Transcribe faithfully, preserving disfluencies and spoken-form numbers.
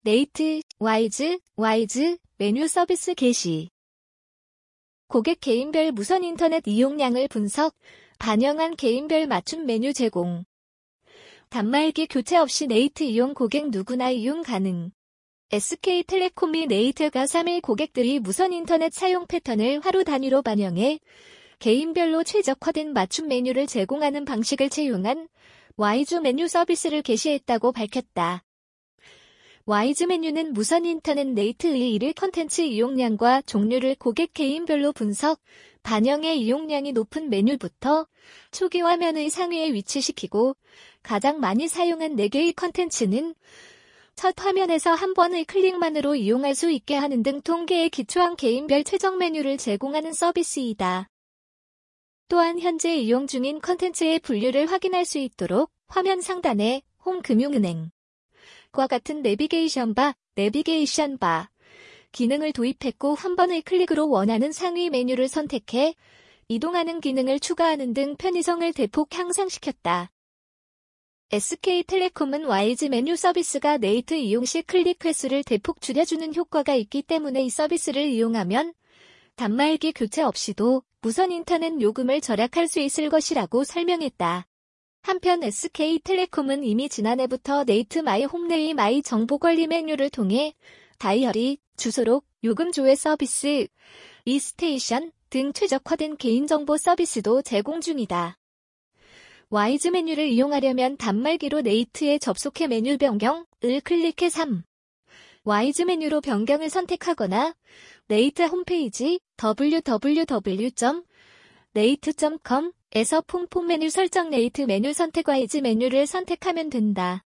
네이트, 와이즈, 와이즈, 메뉴 서비스 게시. 고객 개인별 무선 인터넷 이용량을 분석, 반영한 개인별 맞춤 메뉴 제공. 단말기 교체 없이 네이트 이용 고객 누구나 이용 가능. 에스케이텔레콤이 네이트가 삼 일 고객들이 무선 인터넷 사용 패턴을 하루 단위로 반영해 개인별로 최적화된 맞춤 메뉴를 제공하는 방식을 채용한 와이즈 메뉴 서비스를 개시했다고 밝혔다. 와이즈 메뉴는 무선 인터넷 네이트의 일일 컨텐츠 이용량과 종류를 고객 개인별로 분석, 반영해 이용량이 높은 메뉴부터 초기 화면의 상위에 위치시키고 가장 많이 사용한 네 개의 컨텐츠는 첫 화면에서 한 번의 클릭만으로 이용할 수 있게 하는 등 통계에 기초한 개인별 최적 메뉴를 제공하는 서비스이다. 또한 현재 이용 중인 컨텐츠의 분류를 확인할 수 있도록 화면 상단에 홈 금융은행 과 같은 내비게이션 바, 내비게이션 바 기능을 도입했고 한 번의 클릭으로 원하는 상위 메뉴를 선택해 이동하는 기능을 추가하는 등 편의성을 대폭 향상시켰다. 에스케이텔레콤은 와이즈 메뉴 서비스가 네이트 이용 시 클릭 횟수를 대폭 줄여주는 효과가 있기 때문에 이 서비스를 이용하면 단말기 교체 없이도 무선 인터넷 요금을 절약할 수 있을 것이라고 설명했다. 한편 에스케이텔레콤은 이미 지난해부터 네이트 마이 홈네이 마이 정보관리 메뉴를 통해 다이어리, 주소록, 요금 조회 서비스, 이스테이션 등 최적화된 개인정보 서비스도 제공 중이다. 와이즈 메뉴를 이용하려면 단말기로 네이트에 접속해 메뉴 변경을 클릭해 삼. 와이즈 메뉴로 변경을 선택하거나 네이트 홈페이지 더블유 더블유 더블유 점 네이트 점 컴 에서 폼폼 메뉴 설정 네이트 메뉴 선택 와이즈 메뉴를 선택하면 된다.